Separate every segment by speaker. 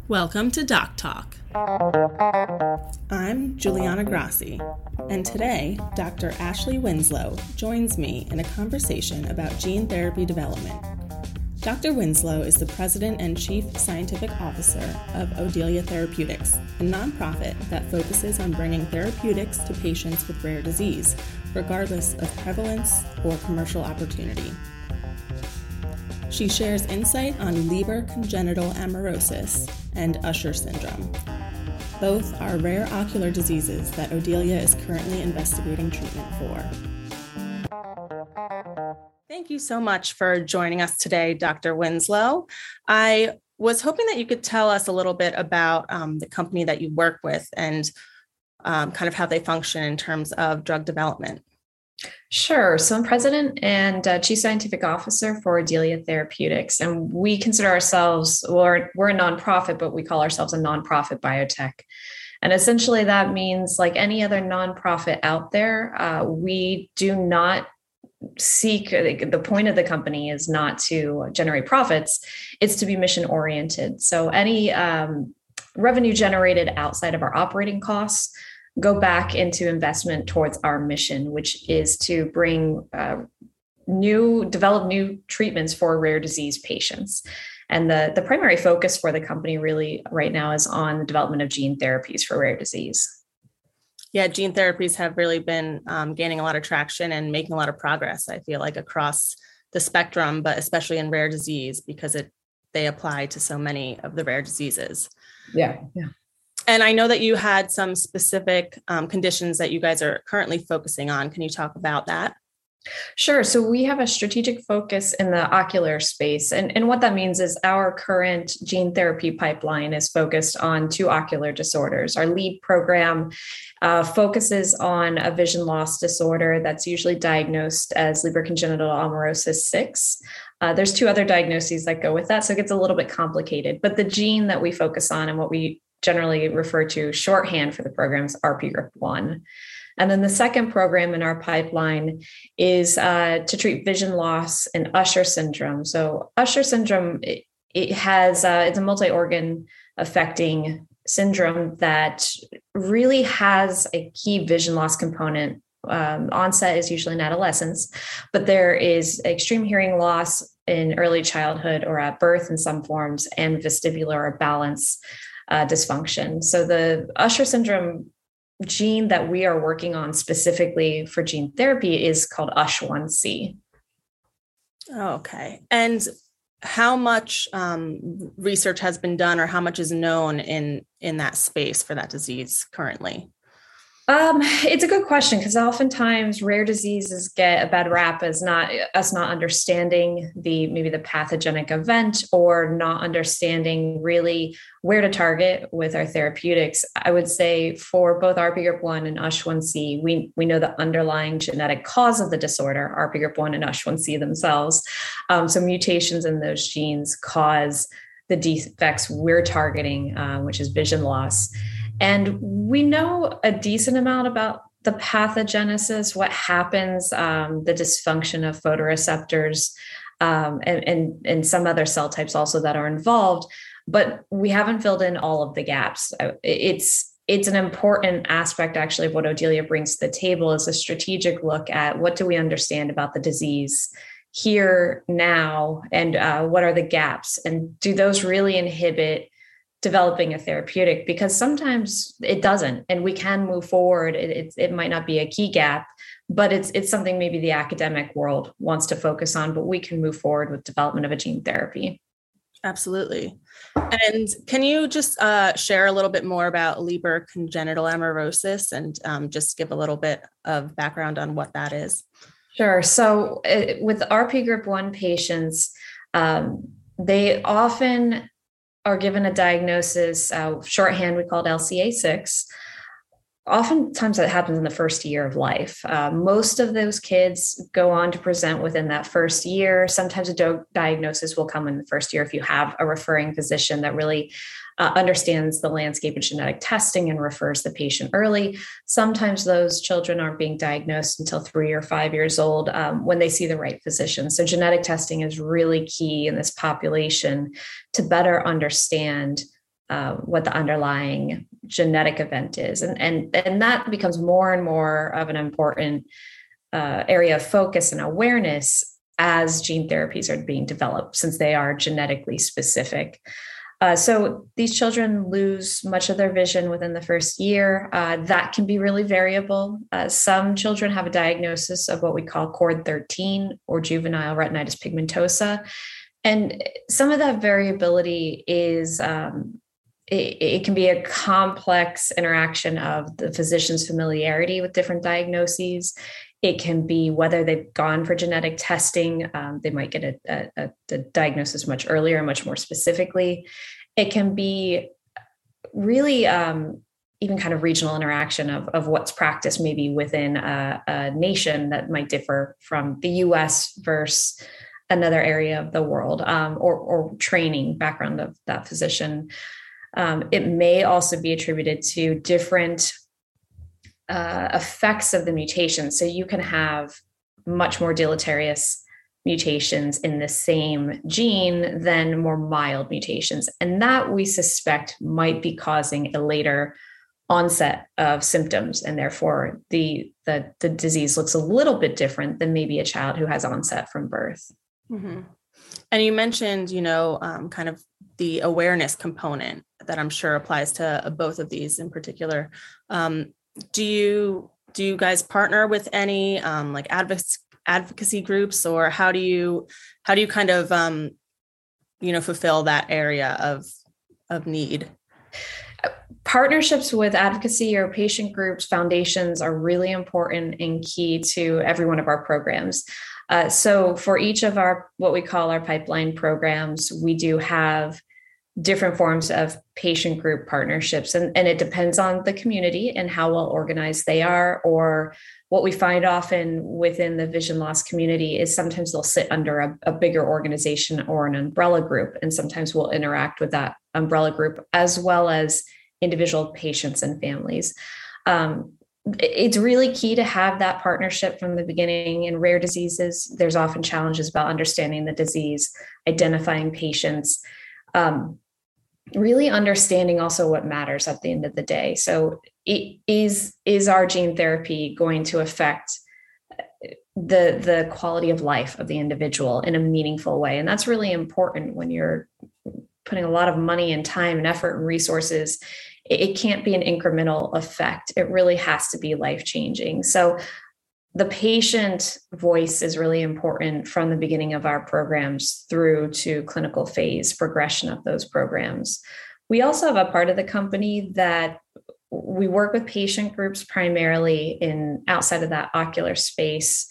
Speaker 1: Welcome to Doc Talk. I'm Juliana Grassi, and today Dr. Ashley Winslow joins me in a conversation about gene therapy development. Dr. Winslow is the President and Chief Scientific Officer of Odelia Therapeutics, a nonprofit that focuses on bringing therapeutics to patients with rare disease, regardless of prevalence or commercial opportunity. She shares insight on Leber congenital amaurosis and Usher syndrome. Both are rare ocular diseases that Odelia is currently investigating treatment for. Thank you so much for joining us today, Dr. Winslow. I was hoping that you could tell us a little bit about the company that you work with and kind of how they function in terms of drug development.
Speaker 2: Sure. So I'm president and chief scientific officer for Odelia Therapeutics, and we consider ourselves, we're a nonprofit, but we call ourselves a nonprofit biotech. And essentially that means, like any other nonprofit out there, we do not seek, the point of the company is not to generate profits, it's to be mission oriented. So any revenue generated outside of our operating costs go back into investment towards our mission, which is to develop new treatments for rare disease patients. And the primary focus for the company really right now is on the development of gene therapies for rare disease.
Speaker 1: Yeah, gene therapies have really been gaining a lot of traction and making a lot of progress, I feel like, across the spectrum, but especially in rare disease because they apply to so many of the rare diseases.
Speaker 2: Yeah.
Speaker 1: And I know that you had some specific conditions that you guys are currently focusing on. Can you talk about that?
Speaker 2: Sure. So we have a strategic focus in the ocular space. And what that means is our current gene therapy pipeline is focused on two ocular disorders. Our lead program focuses on a vision loss disorder that's usually diagnosed as Leber congenital amaurosis 6. There's two other diagnoses that go with that, so it gets a little bit complicated. But the gene that we focus on and what we generally refer to shorthand for the program is RPGRIP1. And then the second program in our pipeline is to treat vision loss and Usher syndrome. So Usher syndrome, it's a multi-organ affecting syndrome that really has a key vision loss component. Onset is usually in adolescence, but there is extreme hearing loss in early childhood or at birth in some forms, and vestibular or balance dysfunction. So the Usher syndrome gene that we are working on specifically for gene therapy is called USH1C.
Speaker 1: Okay. And how much research has been done or how much is known in that space for that disease currently?
Speaker 2: It's a good question because oftentimes rare diseases get a bad rap as not understanding maybe the pathogenic event or not understanding really where to target with our therapeutics. I would say for both RPGRIP1 and USH1C, we know the underlying genetic cause of the disorder, RPGRIP1 and USH1C themselves. So mutations in those genes cause the defects we're targeting, which is vision loss. And we know a decent amount about the pathogenesis, what happens, the dysfunction of photoreceptors, and some other cell types also that are involved, but we haven't filled in all of the gaps. It's an important aspect, actually, of what Odelia brings to the table is a strategic look at what do we understand about the disease here now, and what are the gaps, and do those really inhibit developing a therapeutic? Because sometimes it doesn't, and we can move forward. It might not be a key gap, but it's something maybe the academic world wants to focus on, but we can move forward with development of a gene therapy.
Speaker 1: Absolutely. And can you just share a little bit more about Leber congenital amaurosis and just give a little bit of background on what that is?
Speaker 2: Sure. So with RPGRIP1 patients, they often are given a diagnosis, shorthand, we call it LCA6. Oftentimes that happens in the first year of life. Most of those kids go on to present within that first year. Sometimes a diagnosis will come in the first year if you have a referring physician that really understands the landscape of genetic testing and refers the patient early. Sometimes those children aren't being diagnosed until 3 or 5 years old when they see the right physician. So genetic testing is really key in this population to better understand what the underlying genetic event is. And that becomes more and more of an important area of focus and awareness as gene therapies are being developed, since they are genetically specific. So these children lose much of their vision within the first year. That can be really variable. Some children have a diagnosis of what we call CORD13 or juvenile retinitis pigmentosa. And some of that variability is, it can be a complex interaction of the physician's familiarity with different diagnoses. It can be whether they've gone for genetic testing. They might get a diagnosis much earlier and much more specifically. It can be really even kind of regional interaction of what's practiced maybe within a nation that might differ from the US versus another area of the world, or training background of that physician. It may also be attributed to different effects of the mutation. So you can have much more deleterious mutations in the same gene than more mild mutations. And that we suspect might be causing a later onset of symptoms. And therefore the disease looks a little bit different than maybe a child who has onset from birth.
Speaker 1: Mm-hmm. And you mentioned, kind of the awareness component that I'm sure applies to both of these in particular. Do you guys partner with any like advocacy groups, or how do you kind of fulfill that area of need?
Speaker 2: Partnerships with advocacy or patient groups, foundations are really important and key to every one of our programs. So for each of our, what we call our pipeline programs, we do have different forms of patient group partnerships. And it depends on the community and how well organized they are. Or what we find often within the vision loss community is sometimes they'll sit under a bigger organization or an umbrella group. And sometimes we'll interact with that umbrella group as well as individual patients and families. It's really key to have that partnership from the beginning. In rare diseases, there's often challenges about understanding the disease, identifying patients, really understanding also what matters at the end of the day. So is our gene therapy going to affect the quality of life of the individual in a meaningful way? And that's really important when you're putting a lot of money and time and effort and resources. It can't be an incremental effect. It really has to be life-changing. So the patient voice is really important from the beginning of our programs through to clinical phase progression of those programs. We also have a part of the company that we work with patient groups primarily in outside of that ocular space.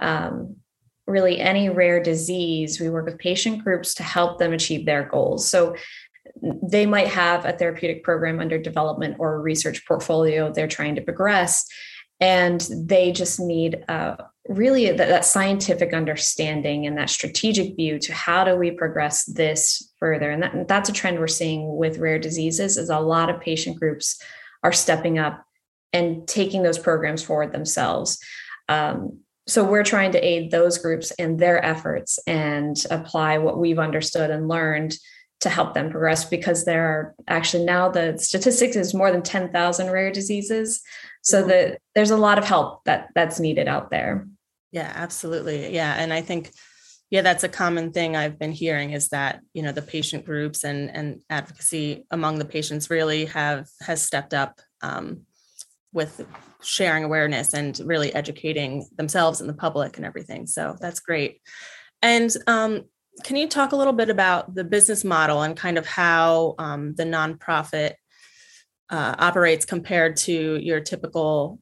Speaker 2: Really any rare disease, we work with patient groups to help them achieve their goals. So they might have a therapeutic program under development or a research portfolio they're trying to progress. And they just need really that scientific understanding and that strategic view to how do we progress this further. And that's a trend we're seeing with rare diseases, is a lot of patient groups are stepping up and taking those programs forward themselves. So we're trying to aid those groups in their efforts and apply what we've understood and learned to help them progress, because there are actually now the statistics is more than 10,000 rare diseases. So there's a lot of help that's needed out there.
Speaker 1: Yeah, absolutely. Yeah. And I think, that's a common thing I've been hearing is that, the patient groups and advocacy among the patients really has stepped up with sharing awareness and really educating themselves and the public and everything. So that's great. And can you talk a little bit about the business model and kind of how the nonprofit operates compared to your typical,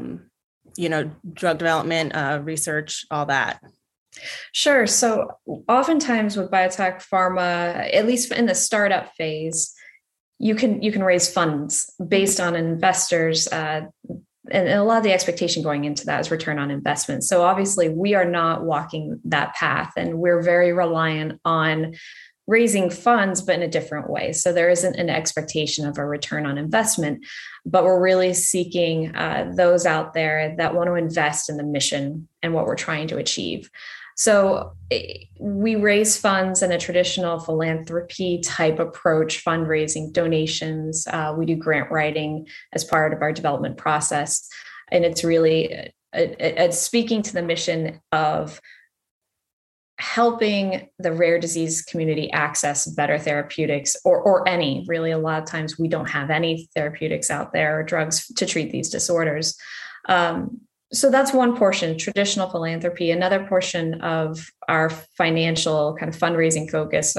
Speaker 1: drug development, research, all that?
Speaker 2: Sure. So oftentimes with biotech pharma, at least in the startup phase, you can raise funds based on investors. And a lot of the expectation going into that is return on investment. So obviously we are not walking that path, and we're very reliant on raising funds, but in a different way. So there isn't an expectation of a return on investment, but we're really seeking those out there that want to invest in the mission and what we're trying to achieve. So we raise funds in a traditional philanthropy type approach, fundraising, donations. We do grant writing as part of our development process. And it's really speaking to the mission of helping the rare disease community access better therapeutics or any, really. A lot of times we don't have any therapeutics out there or drugs to treat these disorders. So that's one portion, traditional philanthropy. Another portion of our financial kind of fundraising focus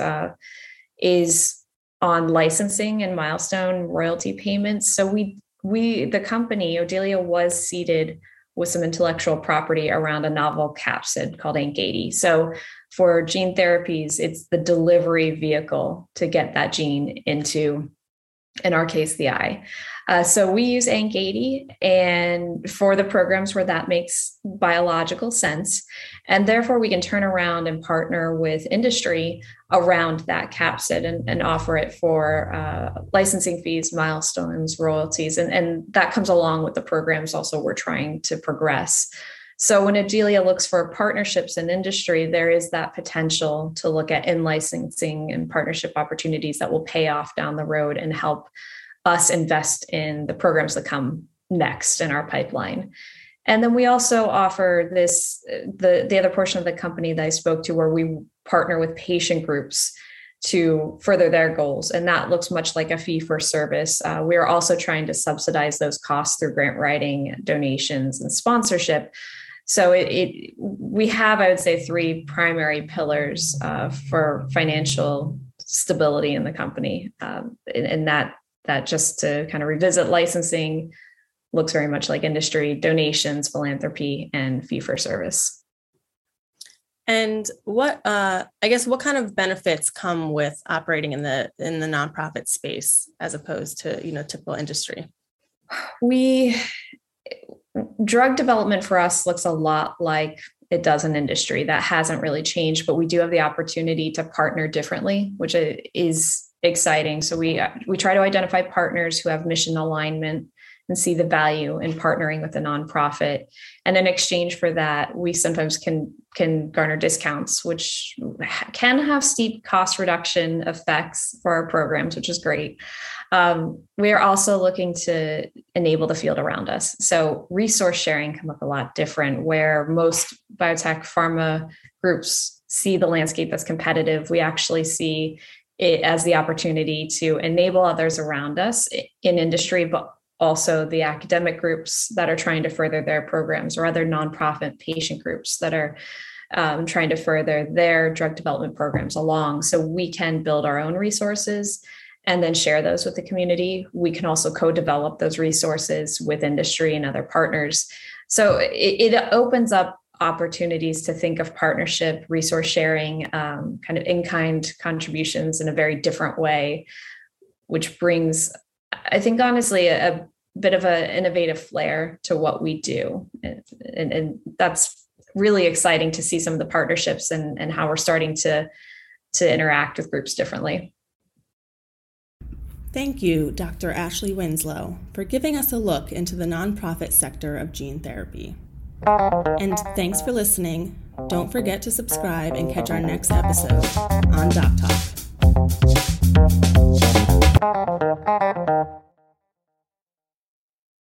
Speaker 2: is on licensing and milestone royalty payments. So the company, Odelia, was seeded with some intellectual property around a novel capsid called ANC80. So for gene therapies, it's the delivery vehicle to get that gene into, in our case, the eye. So we use ANC80 and for the programs where that makes biological sense. And therefore we can turn around and partner with industry around that capsid and offer it for licensing fees, milestones, royalties. And that comes along with the programs also we're trying to progress. So when Odelia looks for partnerships in industry, there is that potential to look at in-licensing and partnership opportunities that will pay off down the road and help us invest in the programs that come next in our pipeline. And then we also offer the other portion of the company that I spoke to, where we partner with patient groups to further their goals. And that looks much like a fee for service. We are also trying to subsidize those costs through grant writing, donations, and sponsorship. So we have, I would say, three primary pillars for financial stability in the company. And that just to kind of revisit, licensing looks very much like industry, donations, philanthropy, and fee for service.
Speaker 1: And what kind of benefits come with operating in the nonprofit space as opposed to, typical industry? Drug development for us looks a lot like it does in industry. That hasn't really changed, but we do have the opportunity to partner differently, which is exciting. So we try to identify partners who have mission alignment and see the value in partnering with a nonprofit. And in exchange for that, we sometimes can garner discounts, which can have steep cost reduction effects for our programs, which is great. We are also looking to enable the field around us. So resource sharing can look a lot different, where most biotech pharma groups see the landscape as competitive. We actually see it as the opportunity to enable others around us in industry, but also the academic groups that are trying to further their programs, or other nonprofit patient groups that are trying to further their drug development programs along. So we can build our own resources and then share those with the community. We can also co-develop those resources with industry and other partners. So it opens up opportunities to think of partnership, resource sharing, kind of in-kind contributions in a very different way, which brings, I think, honestly, a bit of an innovative flair to what we do. And that's really exciting to see some of the partnerships and how we're starting to interact with groups differently. Thank you, Dr. Ashley Winslow, for giving us a look into the nonprofit sector of gene therapy. And thanks for listening. Don't forget to subscribe and catch our next episode on Doc Talk.